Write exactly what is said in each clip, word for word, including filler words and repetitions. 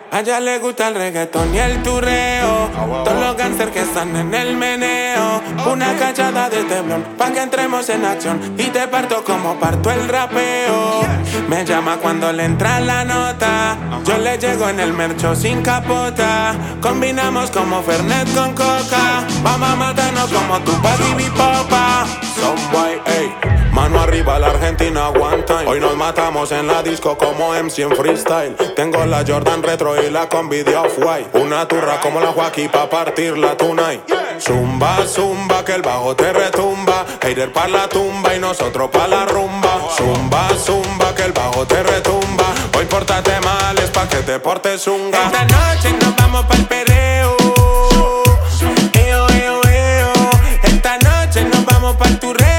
A ella le gusta el reggaetón y el turreo. Todos los gangsters que están en el meneo. Una cachada de teblón pa' que entremos en acción. Y te parto como parto el rapeo. Me llama cuando le entra la nota. Yo le llego en el mercho sin capota. Combinamos como Fernet con coca. Vamos a matarnos como Tupac y Bipopa. Someboy, ey. Mano arriba la Argentina one time. Hoy nos matamos en la disco como M C en freestyle. Tengo la Jordan retro y la combi de Off-White. Una turra como la Joaquín pa' partirla tonight. Zumba, zumba, que el bajo te retumba. Hater pa' la tumba y nosotros pa' la rumba. Zumba, zumba, que el bajo te retumba. Hoy pórtate mal, es pa' que te portes zunga. Esta noche nos vamos pa'l perreo. Eo, eo, eo. Esta noche nos vamos pa'l turreo.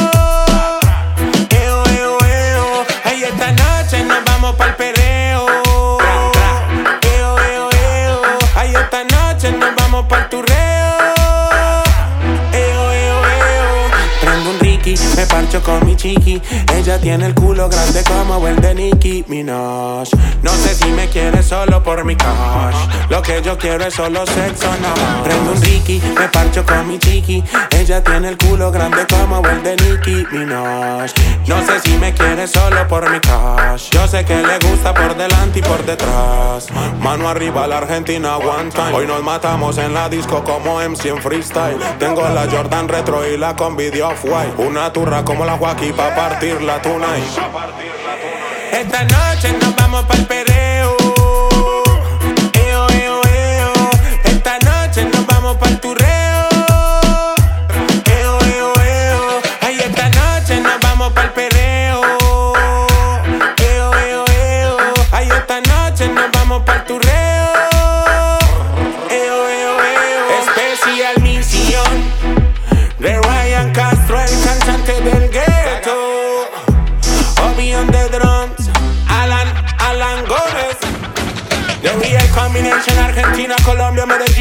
Esta noche nos vamos pa'l perreo. Eo, eo, eo. Ay, esta noche nos vamos pa'l turreo. Eo, eo, eo. Prendo un Ricky, me parcho con mi chiqui. Ella tiene el culo grande como el de Nicki Minaj. No sé si me quiere solo por mi cash. Lo que yo quiero es solo sexo, no. Prendo un Ricky, me parcho con mi chiqui. Ella tiene el culo grande como el de Nicki Minaj. No sé si me quiere solo por mi cash. Yo sé que le gusta por delante y por detrás. Mano arriba la Argentina one time. Hoy nos matamos en la disco como M C en freestyle. Tengo la Jordan retro y la combi de Off-White. Una turra como la Joaquín pa' partirla tonight. Esta noche nos vamos pa'l perreo. Eo, eo, eo. Esta noche nos vamos pa'l turreo. Eo, eo, eo. Ay, esta noche nos vamos pa'l perreo. Eo, eo, eo. Ay, esta noche nos vamos pa'l turreo. Eo, eo, eo. Especial misión de Ryan Castro, el cantante del ghetto. Obi on the drums, Alan, Alan Gómez. The real combination, Argentina, Colombia, Medellín.